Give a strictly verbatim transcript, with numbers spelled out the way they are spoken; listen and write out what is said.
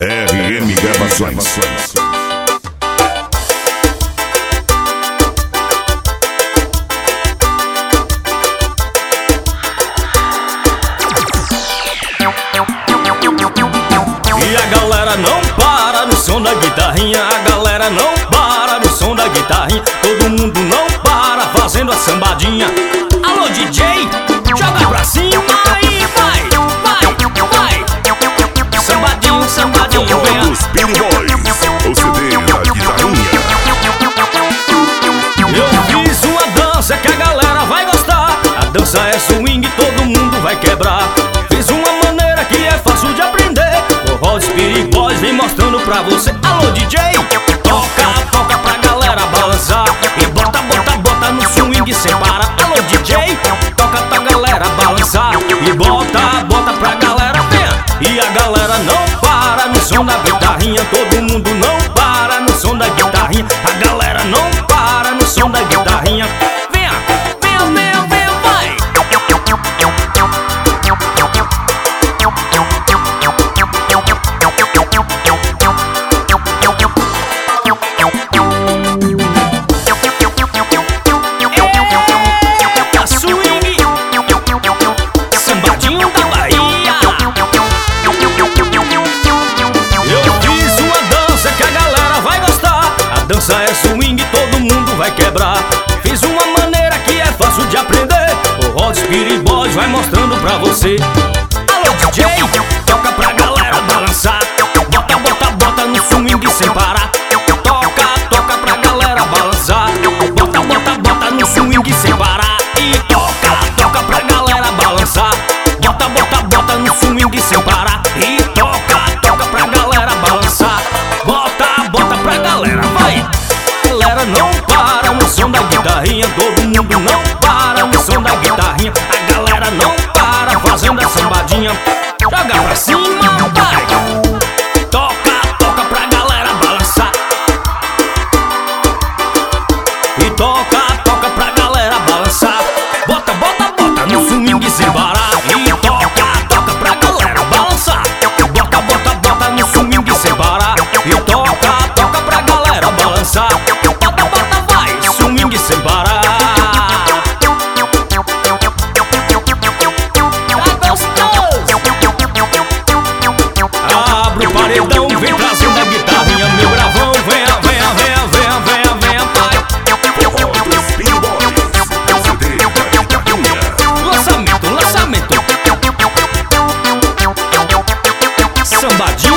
R M Gravações. E a galera não para no som da guitarrinha, a galera não para no som da guitarrinha. Todo mundo não para fazendo a sambadinha. Alô D J, joga pra cima e vai, vai, vai. Sambadinho, sambadinho, vem a... Os Speedy Boys, o C D da guitarrinha. Eu fiz uma dança que a galera vai gostar. A dança é swing, todo mundo vai quebrar. Fiz uma maneira que é fácil de aprender. O Speedy Boys vem mostrando pra você. Alô D J, toca, toca pra galera balançar. E bota, bota, bota no swing sem parar. Alô D J, toca pra galera balançar. E bota, bota pra galera ver. E a galera não para no som da guitarrinha. Todo mundo não para no som da guitarrinha. A galera não para no som da guitarrinha. Venha, venha, venha, venha, vai. Eita, swing, sambadinho da Bahia. Eu fiz uma dança que a galera vai gostar. A dança é swing, todo mundo vai quebrar. Fiz uma maneira que é fácil de aprender. O Hot Speedy Boys vai mostrando pra você. Alô D J, toca pra galera balançar. Bota, bota, bota no swing sem parar. Toca, toca pra galera balançar. Bota, bota, bota no swing sem parar. E toca, toca pra galera balançar. Bota, bota, bota no swing sem parar. E toca, toca pra galera balançar. Bota, bota pra galera, vai. Galera não para no som da guitarrinha. Todo mundo não para no som da guitarrinha. A galera não para fazendo a sambadinha. Joga pra cima, vai. Toca, toca pra galera balançar. E toca, toca pra galera balançar. Bota, bota, bota no swing sem parar. E toca, toca pra galera balançar. Bota, bota, bota no swing sem parar. E toca, toca pra galera balançar. Bota, bota, vai, swing sem parar. Tá gostoso? Abre o paredão, vem trazendo a guitarrinha, meu gravão. Venha, venha, venha, venha, venha, venha, pai. Os Speedy Boys, o C D da guitarrinha. Lançamento, lançamento. Sambadinho